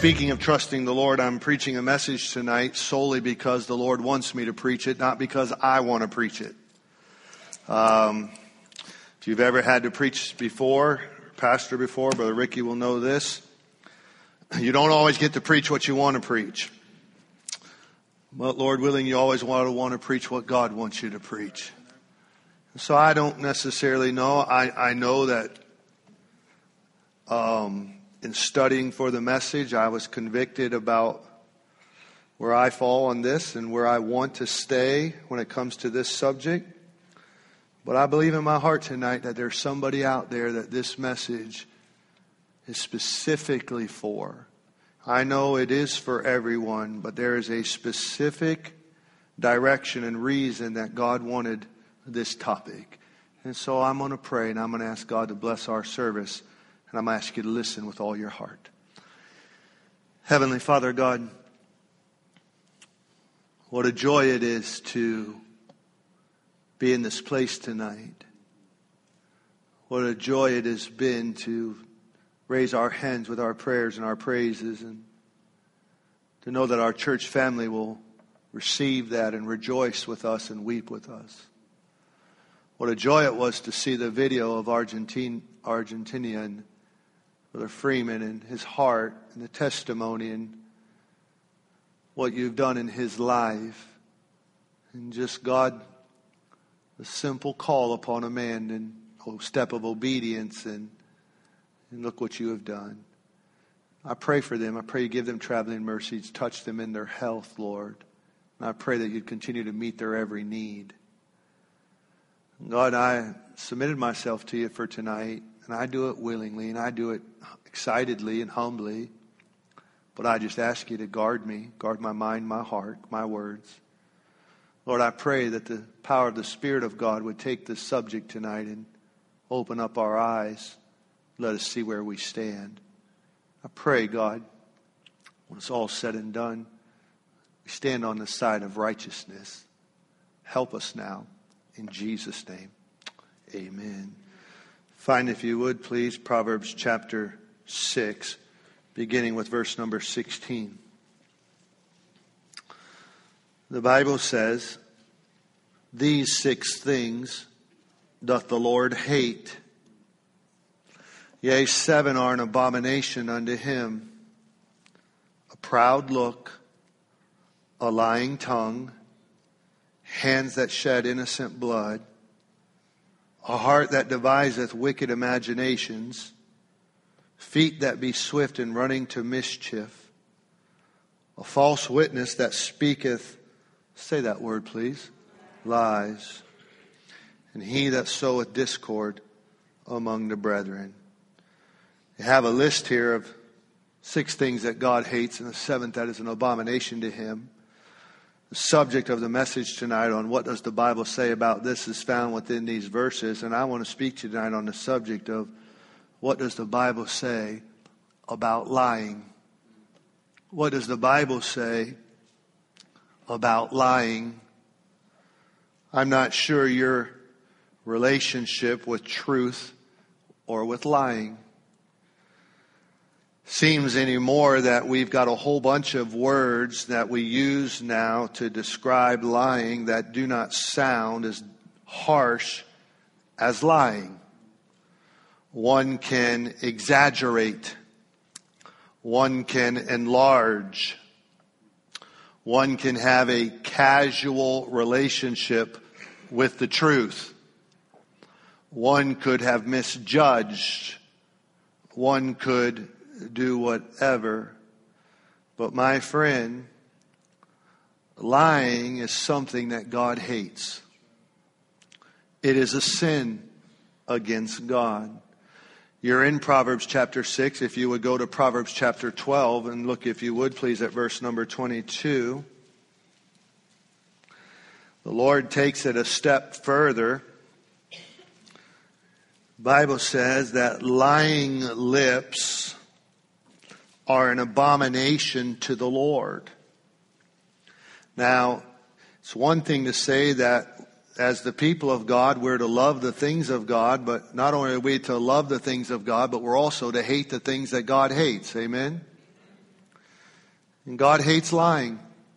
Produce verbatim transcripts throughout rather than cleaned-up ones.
Speaking of trusting the Lord, I'm preaching a message tonight solely because the Lord wants me to preach it, not because I want to preach it. Um, if you've ever had to preach before, pastor before, Brother Ricky will know this. You don't always get to preach what you want to preach. But Lord willing, you always want to want to preach what God wants you to preach. So I don't necessarily know. I, I know that um, in studying for the message, I was convicted about where I fall on this and where I want to stay when it comes to this subject. But I believe in my heart tonight that there's somebody out there that this message is specifically for. I know it is for everyone, but there is a specific direction and reason that God wanted this topic. And so I'm going to pray and I'm going to ask God to bless our service. And I'm going to ask you to listen with all your heart. Heavenly Father God, what a joy it is to be in this place tonight. What a joy it has been to raise our hands with our prayers and our praises, and to know that our church family will receive that and rejoice with us and weep with us. What a joy it was to see the video of Argentine, Argentinian Brother Freeman and his heart and the testimony and what you've done in his life. And just God, the simple call upon a man and a step of obedience, and, and look what you have done. I pray for them. I pray you give them traveling mercies. Touch them in their health, Lord. And I pray that you'd continue to meet their every need. God, I submitted myself to you for tonight. And I do it willingly, and I do it excitedly and humbly. But I just ask you to guard me, guard my mind, my heart, my words. Lord, I pray that the power of the Spirit of God would take this subject tonight and open up our eyes. Let us see where we stand. I pray, God, when it's all said and done, we stand on the side of righteousness. Help us now. In Jesus' name, amen. Find, if you would, please, Proverbs chapter six, beginning with verse number sixteen. The Bible says, "These six things doth the Lord hate. Yea, seven are an abomination unto him: a proud look, a lying tongue, hands that shed innocent blood, a heart that deviseth wicked imaginations, feet that be swift in running to mischief, a false witness that speaketh," say that word please, "lies, and he that soweth discord among the brethren." You have a list here of six things that God hates, and the seventh that is an abomination to him. The subject of the message tonight on what does the Bible say about this is found within these verses. And I want to speak to you tonight on the subject of what does the Bible say about lying. What does the Bible say about lying? I'm not sure your relationship with truth or with lying. Seems anymore that we've got a whole bunch of words that we use now to describe lying that do not sound as harsh as lying. One can exaggerate. One can enlarge. One can have a casual relationship with the truth. One could have misjudged. One could do whatever. But my friend, lying is something that God hates. It is a sin against God. You're in Proverbs chapter six. If you would go to Proverbs chapter twelve and look, if you would please, at verse number twenty-two. The Lord takes it a step further. The Bible says that lying lips are an abomination to the Lord. Now, it's one thing to say that as the people of God, we're to love the things of God, but not only are we to love the things of God, but we're also to hate the things that God hates. Amen? And God hates lying.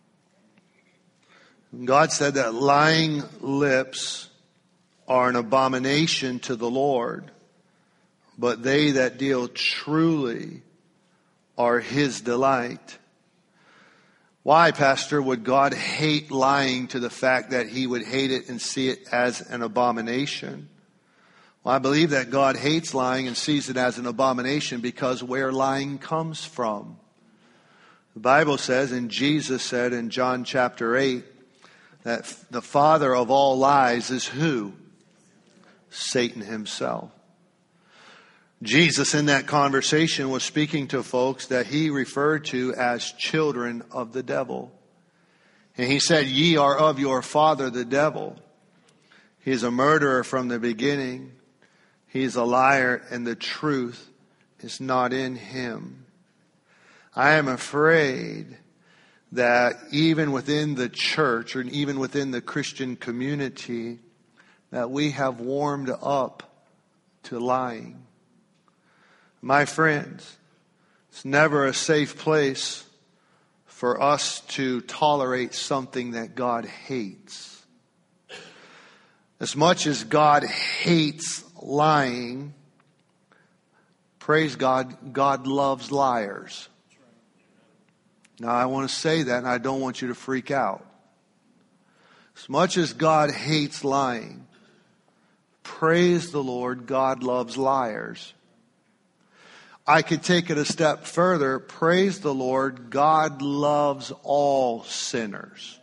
And God said that lying lips are an abomination to the Lord, but they that deal truly are His delight. Why, Pastor, would God hate lying to the fact that He would hate it and see it as an abomination? Well, I believe that God hates lying and sees it as an abomination because where lying comes from. The Bible says, and Jesus said in John chapter eight, that the father of all lies is who? Satan himself. Jesus in that conversation was speaking to folks that He referred to as children of the devil. And He said, ye are of your father the devil. He is a murderer from the beginning. He is a liar, and the truth is not in him. I am afraid that even within the church, or even within the Christian community, that we have warmed up to lying. My friends, it's never a safe place for us to tolerate something that God hates. As much as God hates lying, praise God, God loves liars. Now I want to say that, and I don't want you to freak out. As much as God hates lying, praise the Lord, God loves liars. I could take it a step further. Praise the Lord, God loves all sinners.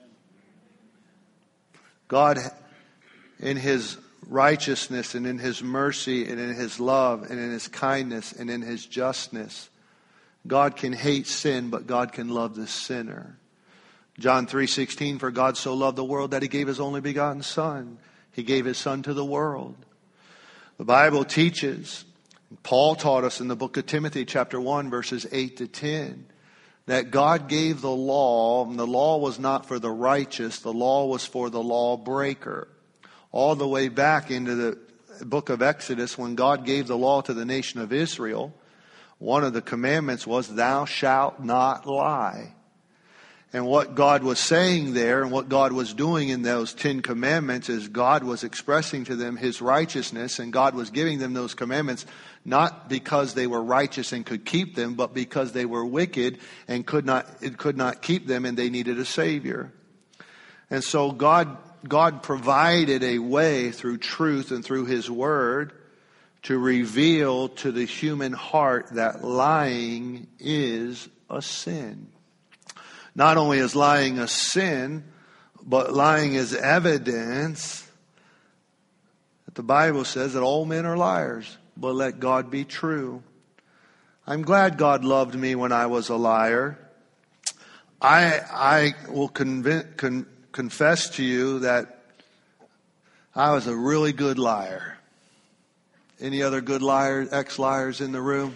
God, in His righteousness and in His mercy and in His love and in His kindness and in His justness, God can hate sin, but God can love the sinner. John three sixteen, for God so loved the world that He gave His only begotten Son. He gave His Son to the world. The Bible teaches, Paul taught us in the book of Timothy, chapter one, verses eight to ten, that God gave the law, and the law was not for the righteous, the law was for the lawbreaker. All the way back into the book of Exodus, when God gave the law to the nation of Israel, one of the commandments was, thou shalt not lie. And what God was saying there and what God was doing in those Ten Commandments is God was expressing to them His righteousness, and God was giving them those commandments not because they were righteous and could keep them, but because they were wicked and could not, it could not keep them, and they needed a Savior. And so God, God provided a way through truth and through His Word to reveal to the human heart that lying is a sin. Not only is lying a sin, but lying is evidence that the Bible says that all men are liars, but let God be true. I'm glad God loved me when I was a liar. I I will conv- con- confess to you that I was a really good liar. Any other good liars, ex-liars in the room?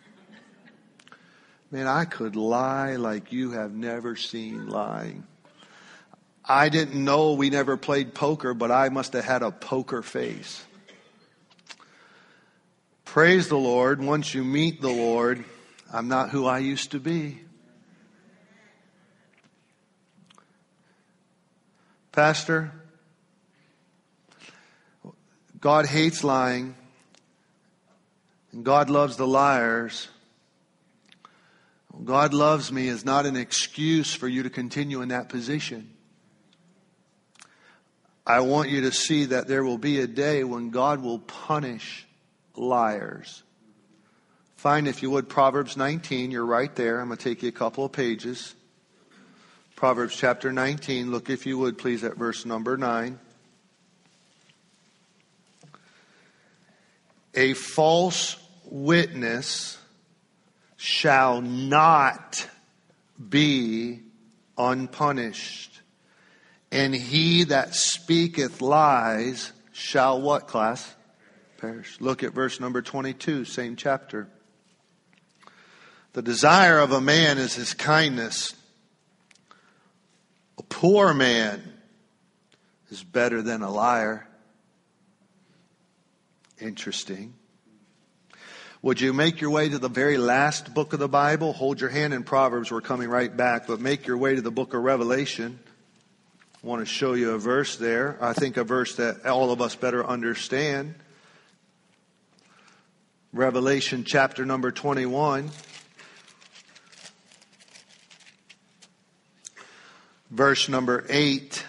Man, I could lie like you have never seen lying. I didn't know we never played poker, but I must have had a poker face. Praise the Lord. Once you meet the Lord, I'm not who I used to be. Pastor, God hates lying, and God loves the liars. God loves me is not an excuse for you to continue in that position. I want you to see that there will be a day when God will punish liars. Find, if you would, Proverbs nineteen. You're right there. I'm going to take you a couple of pages. Proverbs chapter nineteen. Look, if you would, please, at verse number nine. A false witness shall not be unpunished, and he that speaketh lies shall what, class? Perish. Look at verse number twenty-two, same chapter. The desire of a man is his kindness. A poor man is better than a liar. Interesting. Would you make your way to the very last book of the Bible? Hold your hand in Proverbs. We're coming right back. But make your way to the book of Revelation. I want to show you a verse there. I think a verse that all of us better understand. Revelation chapter number twenty-one. Verse number eight.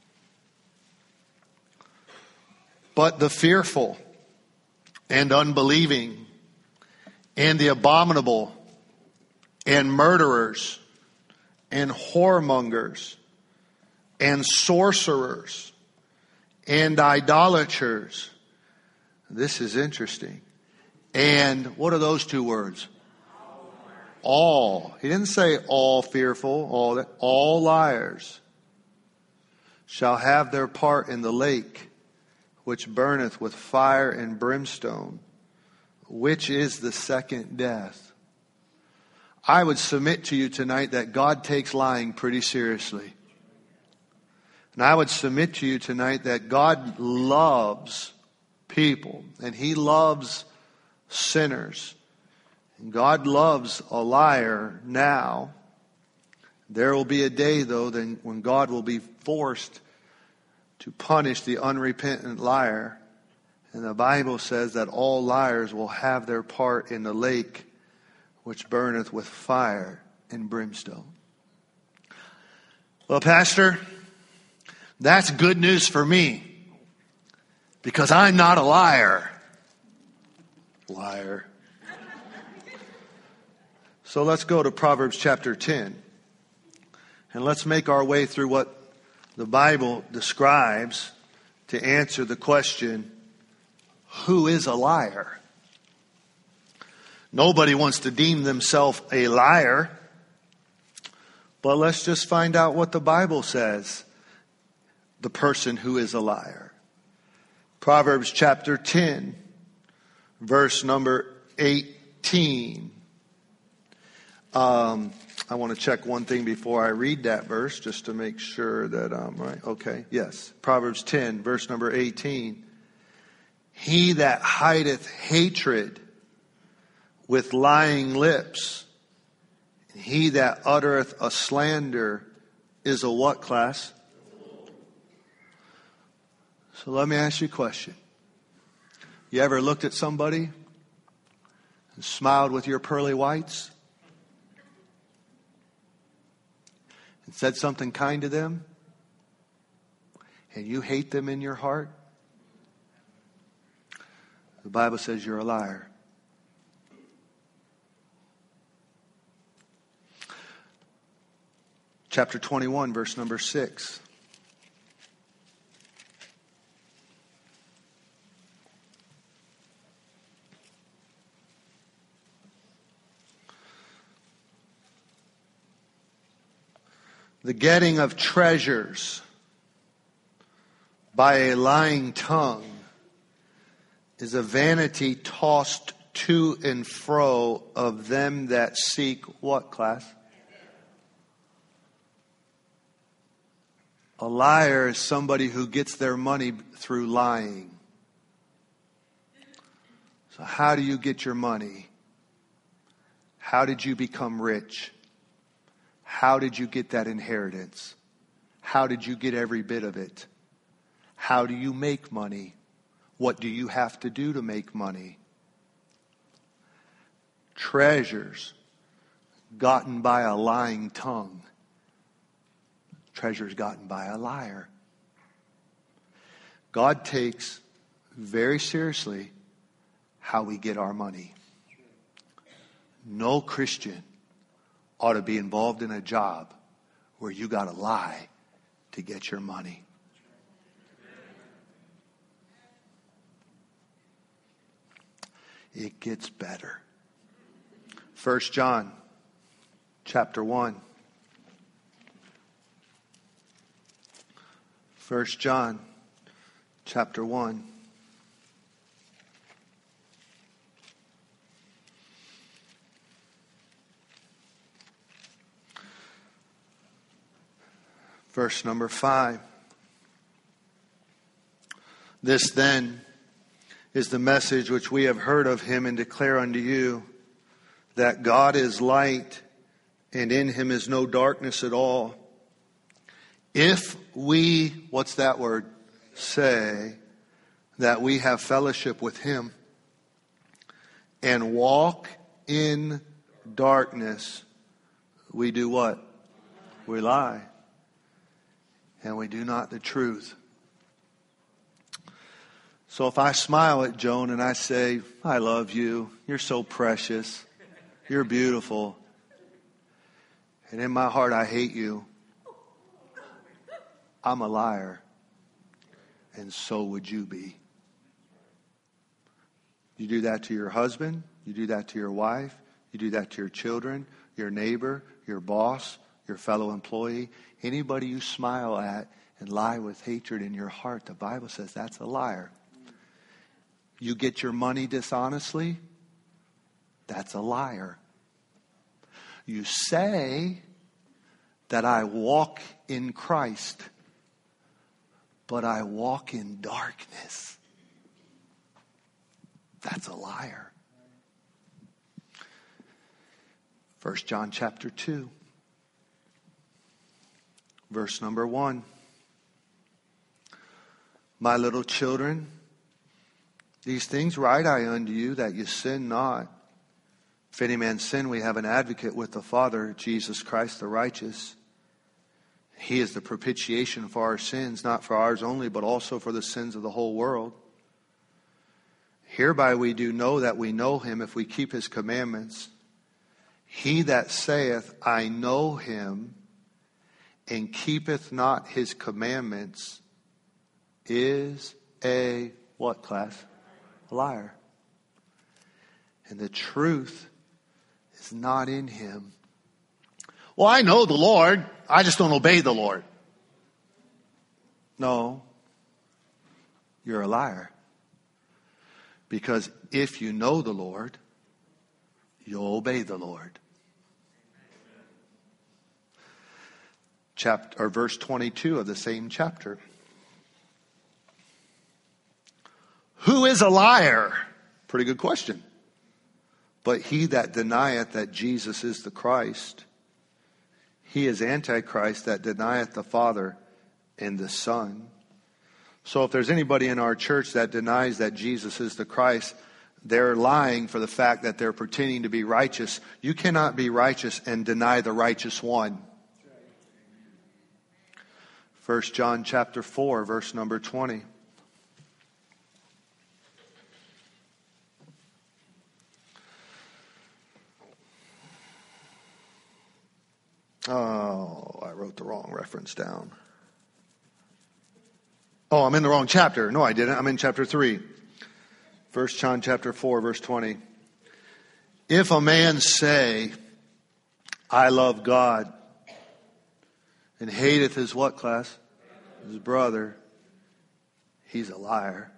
But the fearful and unbelieving and the abominable and murderers and whoremongers and sorcerers and idolaters. This is interesting. And what are those two words? All. He didn't say all fearful, all that. All liars shall have their part in the lake, which burneth with fire and brimstone, which is the second death. I would submit to you tonight that God takes lying pretty seriously. And I would submit to you tonight that God loves people and He loves sinners. And God loves a liar now. There will be a day, though, then when God will be forced to punish the unrepentant liar. And the Bible says that all liars will have their part in the lake which burneth with fire and brimstone. Well, Pastor, that's good news for me because I'm not a liar. Liar. So let's go to Proverbs chapter ten. And let's make our way through what the Bible describes to answer the question, who is a liar? Nobody wants to deem themselves a liar. But let's just find out what the Bible says. The person who is a liar. Proverbs chapter ten, verse number eighteen. Um, I want to check one thing before I read that verse just to make sure that I'm right. Okay, yes. Proverbs ten, verse number eighteen. He that hideth hatred with lying lips, and he that uttereth a slander is a what, class? So let me ask you a question. You ever looked at somebody and smiled with your pearly whites and said something kind to them, and you hate them in your heart? The Bible says you're a liar. Chapter twenty-one, verse number six. The getting of treasures by a lying tongue is a vanity tossed to and fro of them that seek what, class? A liar is somebody who gets their money through lying. So how do you get your money? How did you become rich? How did you get that inheritance? How did you get every bit of it? How do you make money? What do you have to do to make money? Treasures gotten by a lying tongue. Treasures gotten by a liar. God takes very seriously how we get our money. No Christian ought to be involved in a job where you got to lie to get your money. It gets better. First John chapter one. First John chapter one. Verse number five. This then is the message which we have heard of him and declare unto you, that God is light, and in him is no darkness at all. If we, what's that word? Say that we have fellowship with him and walk in darkness, we do what? We lie. And we do not the truth. So if I smile at Joan and I say, I love you, you're so precious, you're beautiful, and in my heart I hate you, I'm a liar. And so would you be. You do that to your husband, you do that to your wife, you do that to your children, your neighbor, your boss, your fellow employee, anybody you smile at and lie with hatred in your heart, the Bible says that's a liar. You get your money dishonestly, that's a liar. You say that I walk in Christ, but I walk in darkness. That's a liar. First John chapter two, verse number one. My little children, these things write I unto you, that you sin not. If any man sin, we have an advocate with the Father, Jesus Christ the righteous. He is the propitiation for our sins, not for ours only, but also for the sins of the whole world. Hereby we do know that we know him, if we keep his commandments. He that saith, I know him, and keepeth not his commandments, is a, what class? A liar. And the truth is not in him. Well, I know the Lord, I just don't obey the Lord. No, you're a liar. Because if you know the Lord, you'll obey the Lord. Chapter or verse twenty-two of the same chapter. Who is a liar? Pretty good question. But he that denieth that Jesus is the Christ, he is Antichrist that denieth the Father and the Son. So if there's anybody in our church that denies that Jesus is the Christ, they're lying for the fact that they're pretending to be righteous. You cannot be righteous and deny the righteous one. First John chapter four, verse number twenty. Oh, I wrote the wrong reference down. Oh, I'm in the wrong chapter. No, I didn't. I'm in chapter three. First John chapter four, verse twenty. If a man say, I love God, and hateth his what class? His brother, he's a liar.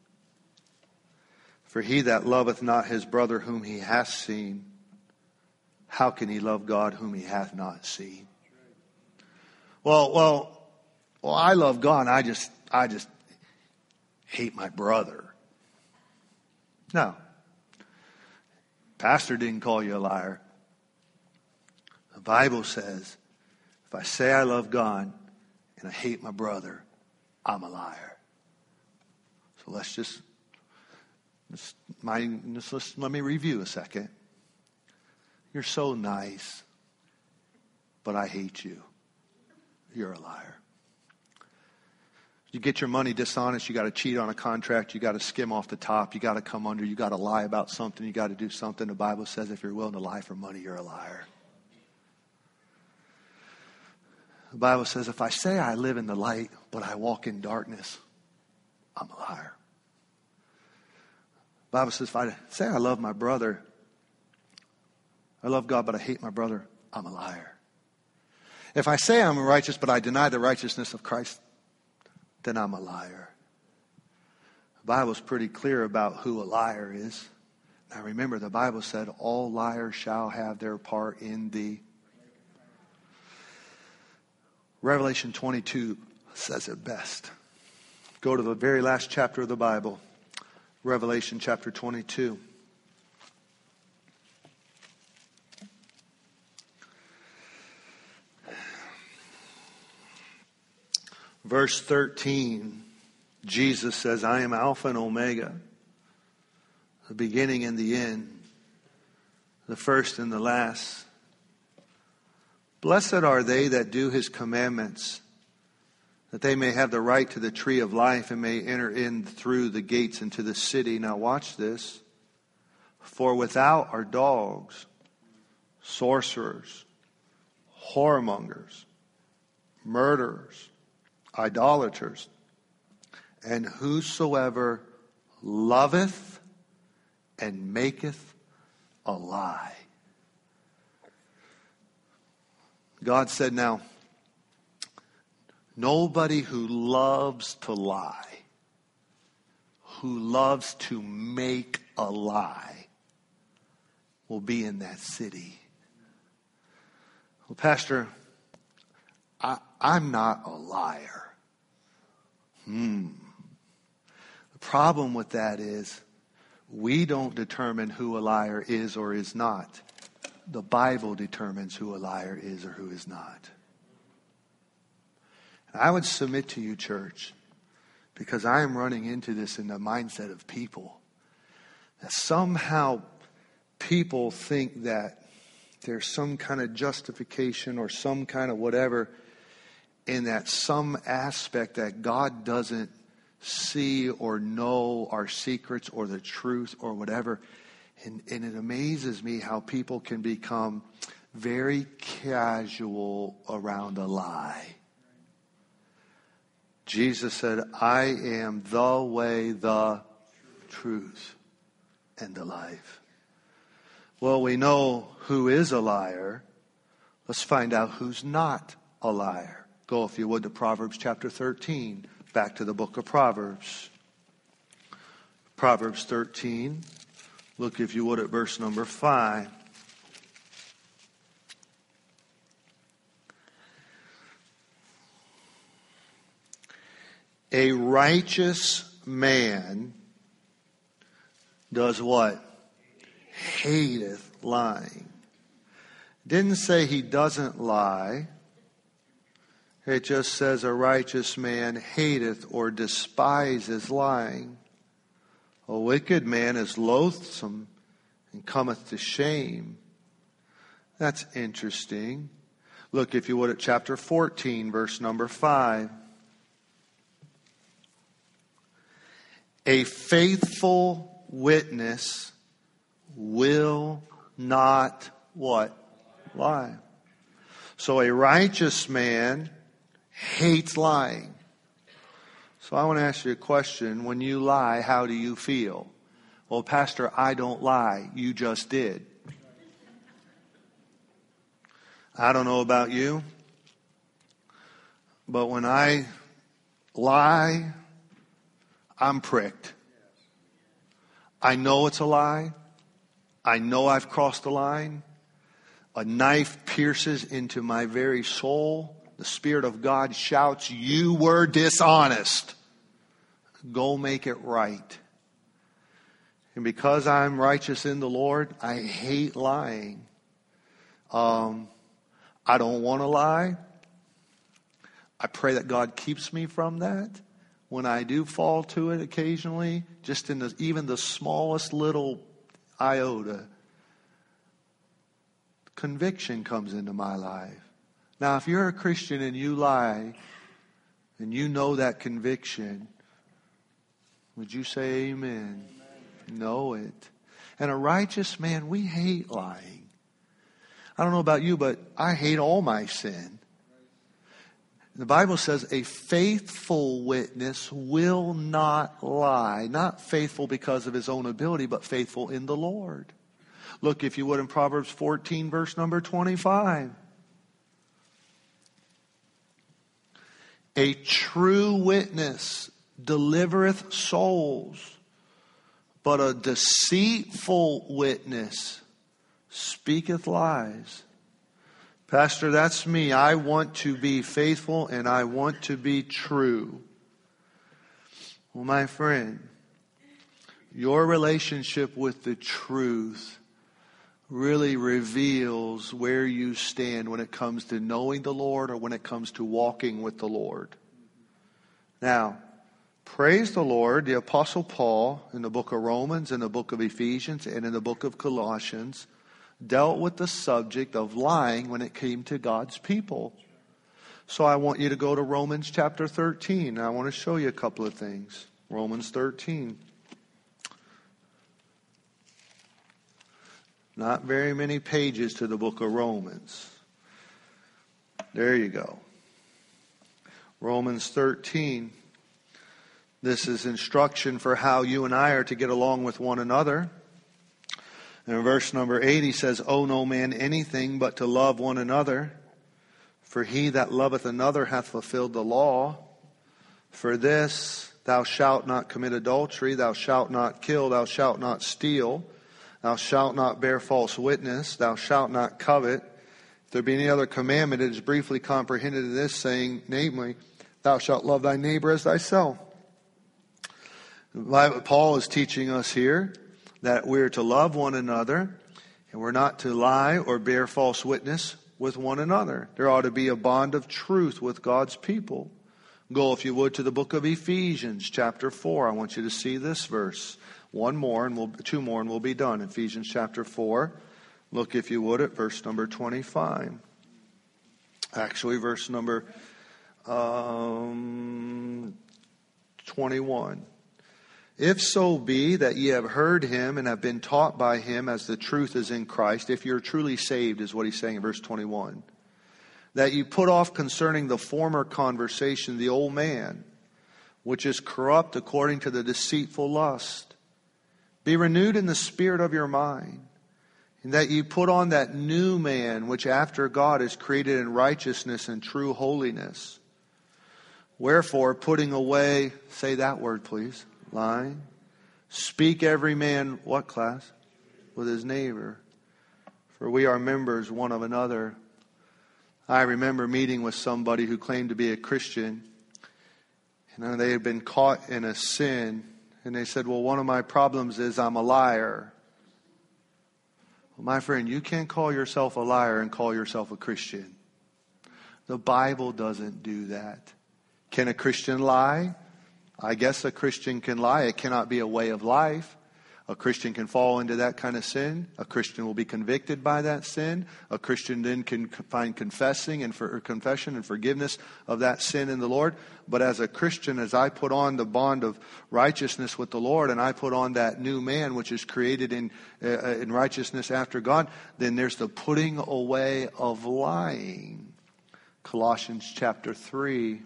For he that loveth not his brother whom he hath seen, how can he love God whom he hath not seen? Well, well, well, I love God. I just, I just hate my brother. No. Pastor didn't call you a liar. The Bible says, if I say I love God and I hate my brother, I'm a liar. So let's just, just, my, just let's, let me review a second. You're so nice, but I hate you. You're a liar. You get your money dishonest, you got to cheat on a contract, you got to skim off the top, you got to come under, you got to lie about something, you got to do something. The Bible says if you're willing to lie for money, you're a liar. The Bible says if I say I live in the light, but I walk in darkness, I'm a liar. The Bible says if I say I love my brother, I love God, but I hate my brother, I'm a liar. If I say I'm righteous, but I deny the righteousness of Christ, then I'm a liar. The Bible's pretty clear about who a liar is. Now remember, the Bible said all liars shall have their part in the... Revelation twenty-two says it best. Go to the very last chapter of the Bible. Revelation chapter twenty-two. Verse thirteen, Jesus says, I am Alpha and Omega, the beginning and the end, the first and the last. Blessed are they that do his commandments, that they may have the right to the tree of life and may enter in through the gates into the city. Now watch this. For without are dogs, sorcerers, whoremongers, murderers, idolaters, and whosoever loveth and maketh a lie. God said, now, nobody who loves to lie, who loves to make a lie, will be in that city. Well, Pastor, I, I'm not a liar. Hmm. The problem with that is we don't determine who a liar is or is not. The Bible determines who a liar is or who is not. And I would submit to you, church, because I am running into this in the mindset of people, that somehow people think that there's some kind of justification or some kind of whatever in that some aspect that God doesn't see or know our secrets or the truth or whatever. And, and it amazes me how people can become very casual around a lie. Jesus said, I am the way, the truth, and the life. Well, we know who is a liar. Let's find out who's not a liar. Go, if you would, to Proverbs chapter thirteen. Back to the book of Proverbs. Proverbs thirteen. Look, if you would, at verse number five. A righteous man does what? Hateth lying. Didn't say he doesn't lie. It just says a righteous man hateth or despises lying. A wicked man is loathsome and cometh to shame. That's interesting. Look, if you would, at chapter fourteen, verse number five. A faithful witness will not what? Lie. So a righteous man hates lying. So I want to ask you a question. When you lie, how do you feel? Well, Pastor, I don't lie. You just did. I don't know about you, but when I lie, I'm pricked. I know it's a lie. I know I've crossed the line. A knife pierces into my very soul. The Spirit of God shouts, you were dishonest. Go make it right. And because I'm righteous in the Lord, I hate lying. Um, I don't want to lie. I pray that God keeps me from that. When I do fall to it occasionally, just in the, even the smallest little iota, conviction comes into my life. Now, if you're a Christian and you lie, and you know that conviction, would you say amen? Amen. Know it. And a righteous man, we hate lying. I don't know about you, but I hate all my sin. The Bible says a faithful witness will not lie. Not faithful because of his own ability, but faithful in the Lord. Look, if you would, in Proverbs fourteen, verse number twenty-five. A true witness delivereth souls, but a deceitful witness speaketh lies. Pastor, that's me. I want to be faithful and I want to be true. Well, my friend, Your relationship with the truth really reveals where you stand when it comes to knowing the Lord or when it comes to walking with the Lord. Now, praise the Lord, the Apostle Paul in the book of Romans, in the book of Ephesians, and in the book of Colossians dealt with the subject of lying when it came to God's people. So I want you to go to Romans chapter thirteen. I want to show you a couple of things. Romans thirteen. Not very many pages to the book of Romans. There you go. Romans thirteen. This is instruction for how you and I are to get along with one another. And in verse number eight, he says, "Owe no man anything but to love one another. For he that loveth another hath fulfilled the law. For this, thou shalt not commit adultery, thou shalt not kill, thou shalt not steal, thou shalt not bear false witness, thou shalt not covet. If there be any other commandment, it is briefly comprehended in this, saying, namely, thou shalt love thy neighbor as thyself." Paul is teaching us here that we're to love one another, and we're not to lie or bear false witness with one another. There ought to be a bond of truth with God's people. Go, if you would, to the book of Ephesians, chapter four. I want you to see this verse. One more, and we'll, two more, and we'll be done. Ephesians chapter four. Look, if you would, at verse number twenty-five. Actually, verse number um, twenty-one. "If so be that ye have heard him and have been taught by him as the truth is in Christ," if you're truly saved, is what he's saying in verse twenty-one, "that you put off concerning the former conversation the old man, which is corrupt according to the deceitful lust. Be renewed in the spirit of your mind, and that ye put on that new man, which after God is created in righteousness and true holiness. Wherefore, putting away," say that word please, lying. "Speak every man," what class? "With his neighbor. For we are members one of another." I remember meeting with somebody who claimed to be a Christian. And they had been caught in a sin. And they said, "Well, one of my problems is I'm a liar." Well, my friend, you can't call yourself a liar and call yourself a Christian. The Bible doesn't do that. Can a Christian lie? I guess a Christian can lie. It cannot be a way of life. A Christian can fall into that kind of sin. A Christian will be convicted by that sin. A Christian then can find confessing and for, confession and forgiveness of that sin in the Lord. But as a Christian, as I put on the bond of righteousness with the Lord, and I put on that new man which is created in uh, in righteousness after God, then there's the putting away of lying. Colossians chapter three.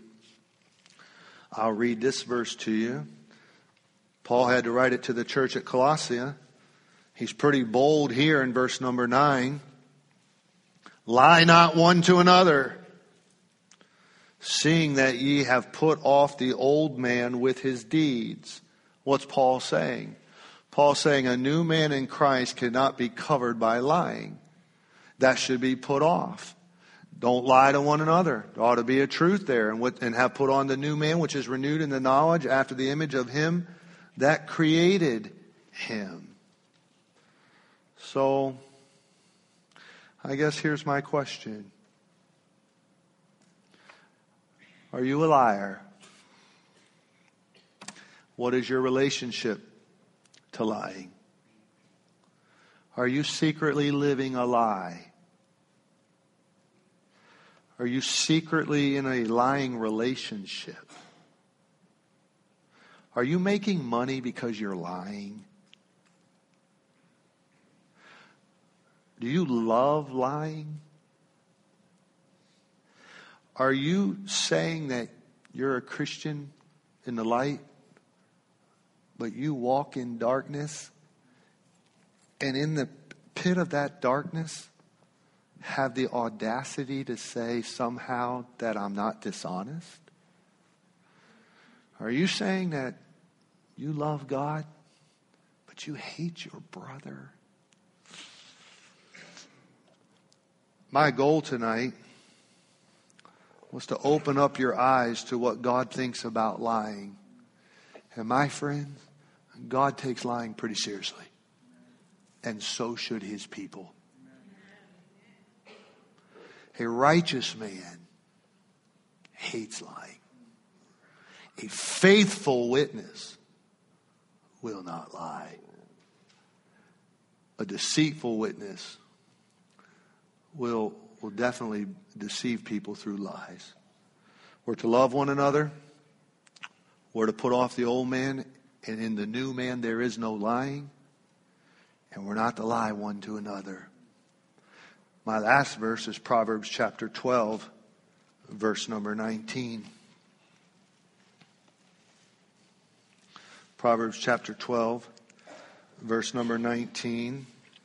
I'll read this verse to you. Paul had to write it to the church at Colossae. He's pretty bold here in verse number nine. "Lie not one to another, seeing that ye have put off the old man with his deeds." What's Paul saying? Paul's saying a new man in Christ cannot be covered by lying. That should be put off. Don't lie to one another. There ought to be a truth there. And, with, and have put on the new man, which is renewed in the knowledge after the image of him that created him. So, I guess here's my question. Are you a liar? What is your relationship to lying? Are you secretly living a lie? Are you secretly in a lying relationship? Are you making money because you're lying? Do you love lying? Are you saying that you're a Christian in the light, but you walk in darkness, and in the pit of that darkness have the audacity to say somehow that I'm not dishonest? Are you saying that you love God, but you hate your brother? My goal tonight was to open up your eyes to what God thinks about lying. And my friends, God takes lying pretty seriously. And so should his people. A righteous man hates lying. A faithful witness will not lie. A deceitful witness will, will definitely deceive people through lies. We're to love one another. We're to put off the old man. And in the new man there is no lying. And we're not to lie one to another. My last verse is Proverbs chapter twelve, verse number nineteen. Proverbs chapter twelve, verse number nineteen.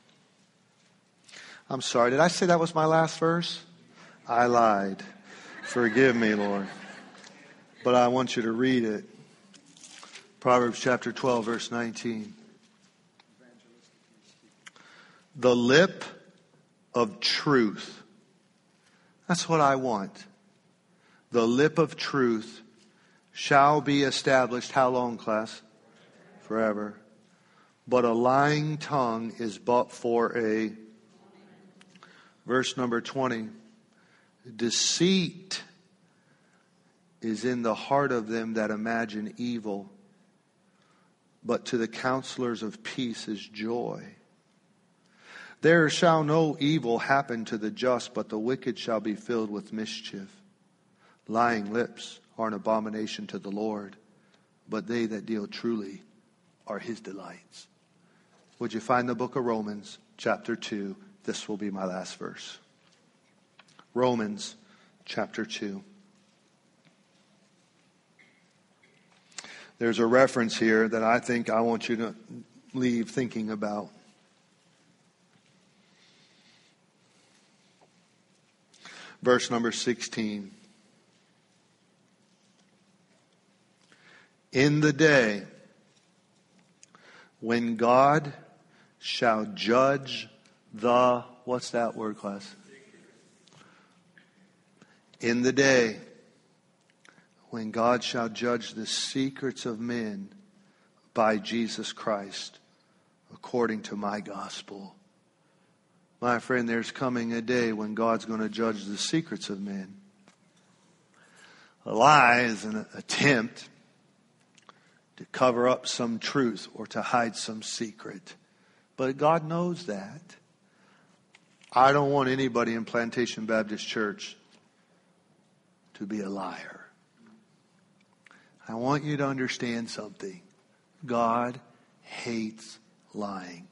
I'm sorry, did I say that was my last verse? I lied. Forgive me, Lord. But I want you to read it. Proverbs chapter twelve, verse nineteen. The lip of truth. That's what I want. The lip of truth shall be established. How long, class? Forever. But a lying tongue is but for a... Verse number twenty. Deceit is in the heart of them that imagine evil, but to the counselors of peace is joy. There shall no evil happen to the just, but the wicked shall be filled with mischief. Lying lips are an abomination to the Lord, but they that deal truly are his delights. Would you find the book of Romans, chapter two? This will be my last verse. Romans, chapter two. There's a reference here that I think I want you to leave thinking about. Verse number sixteen. In the day when God shall judge the, what's that word, class? In the day when God shall judge the secrets of men by Jesus Christ, according to my gospel. My friend, there's coming a day when God's going to judge the secrets of men. A lie is an attempt to cover up some truth or to hide some secret. But God knows that. I don't want anybody in Plantation Baptist Church to be a liar. I want you to understand something. God hates lying.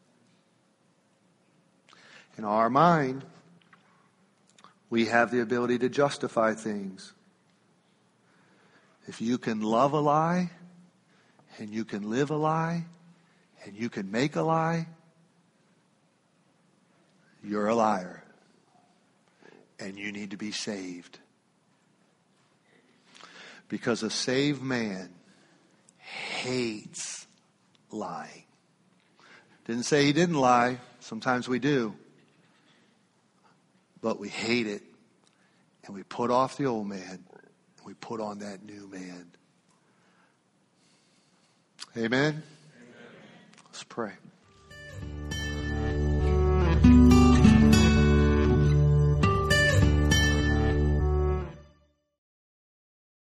In our mind, we have the ability to justify things. If you can love a lie, and you can live a lie, and you can make a lie, you're a liar. And you need to be saved. Because a saved man hates lying. Didn't say he didn't lie. Sometimes we do. But we hate it. And we put off the old man. And we put on that new man. Amen? Amen. Let's pray.